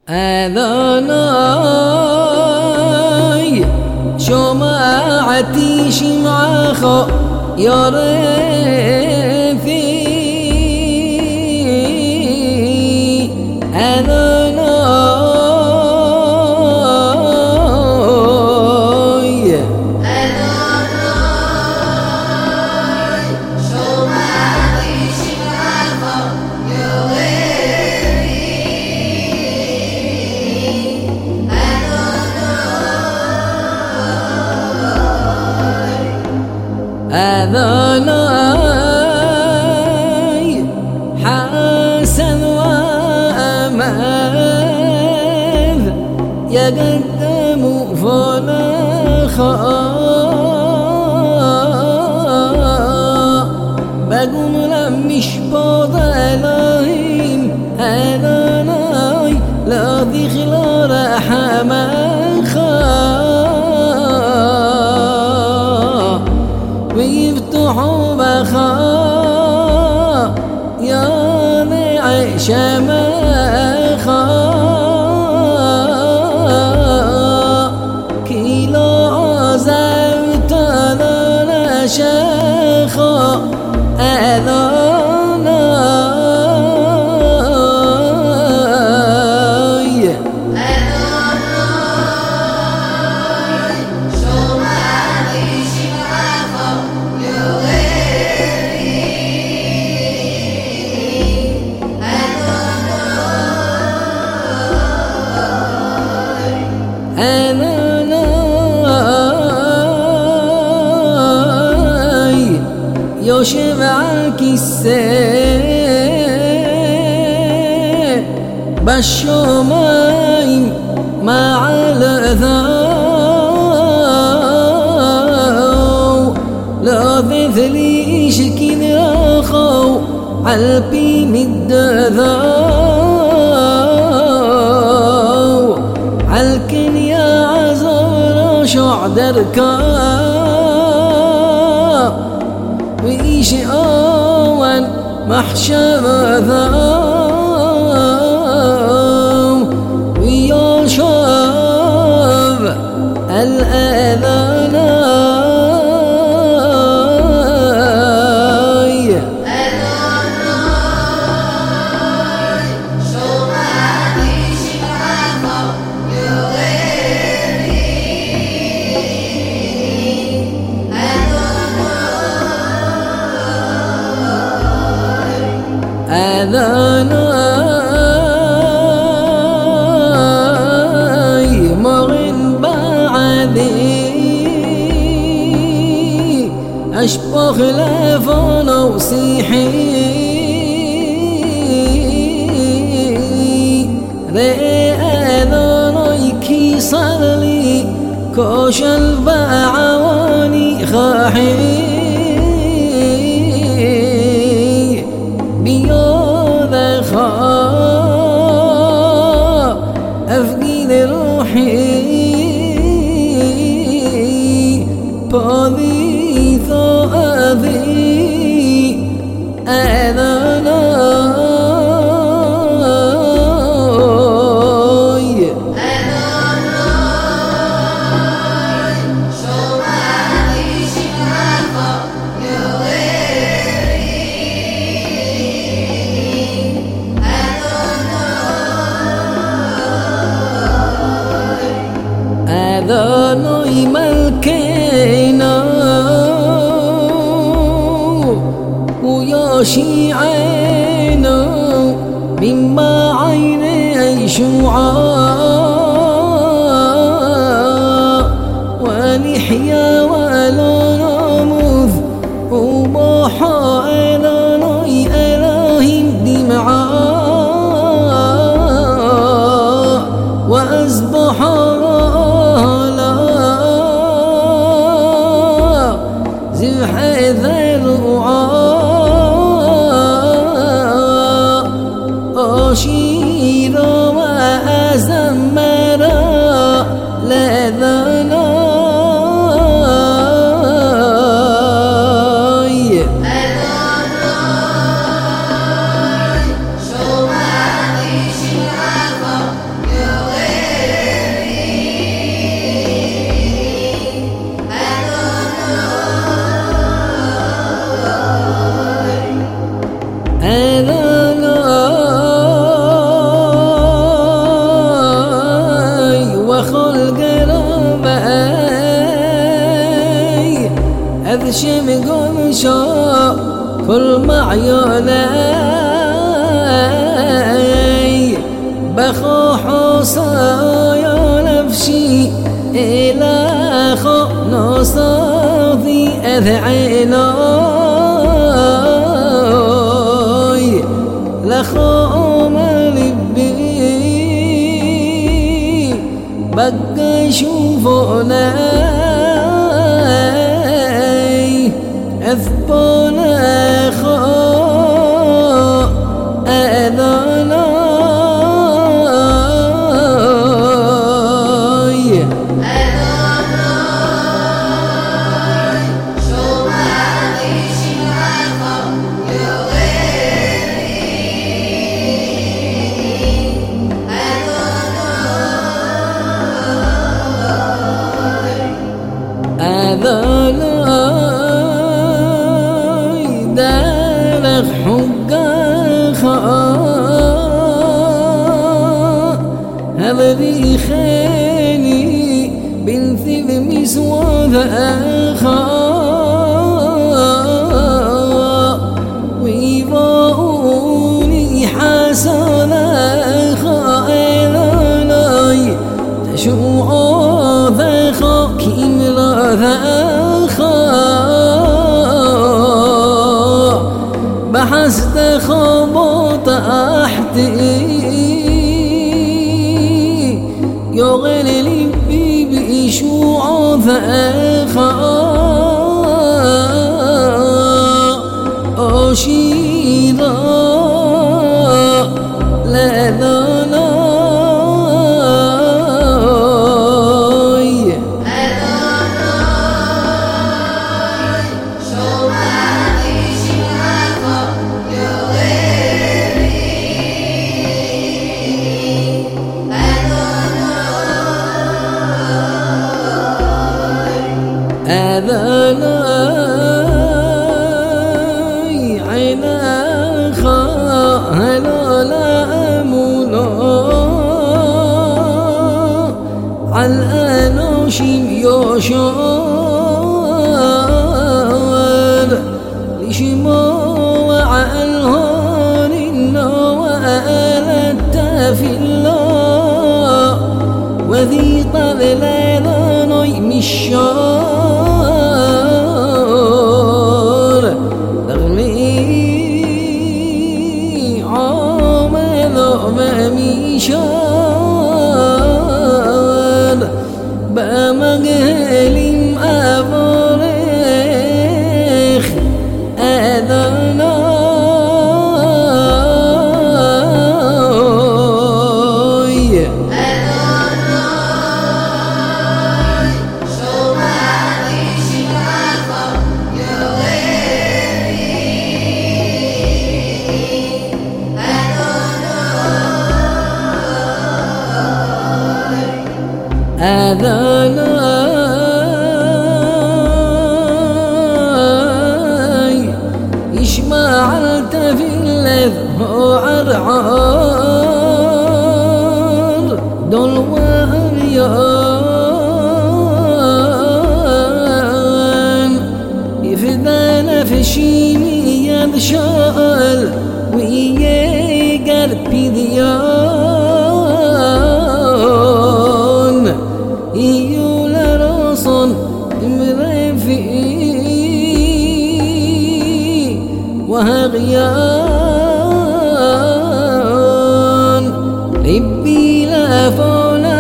أذاناي شمعتي شمعة يا رفي أذاناي شمعتي شمعة يا أذاناي حسن وأمل يقدم فلا خاء بقوم لمش بضلهم أذاناي لا ذخل رحمة ويفتحوا بخاء يا نعيش مخاء كيلو عزمت لنا شخاء أذاناي شمعتي شمعة يا أذاناي يشبعك السيف بالشمايم مع الأذى لا ذذلي شكل أخو عالبي مدذا عالكن يا عزر شعدركا وإيش أول محشر ذا ويا شاب الأذاناي شمعتي شمعة يا أذاناي مغن بعدي أشبخ لفن وصيحي أذاناي كي صار لي كوش البعواني خاحي أفقد روحي بذي ثوابي أذاناي شمعتي شمعة يا أذاناي ملكينا ويا شيعينا مما عيني شعاع ولحيا ولا نموذ وضحى أذاناي ألاهم دمعاء وأصبح زبح ذرعاء أشير وأزال كل معيوني بخو حصايا نفسي إلى خو نصافي أذعيناي لخو ملبي بقى شوفوناي أثبونا خو دارخ حقاخا هذا خاني بنت بمسوى أخا ويضاوني حسن أخا إلاني تشوع ذخا كمرا ذخا بحسد خبط أحتي يغل لبي بإشوع فأخا أشيدا لذانا أذناي عيناخا هلالا أمولا عالأناشم يشار لشموع عالهان وآلت في الله وذي طبلاناي مشار لغلي عامل مميشار بمجهل أبرخ أذناي أذناي إشمعلت في اللذ عرعار دول وأريان يفدان في شيمي يدشال ويقر بذيان يول راسن مرفي وهغيان لبي لا فولا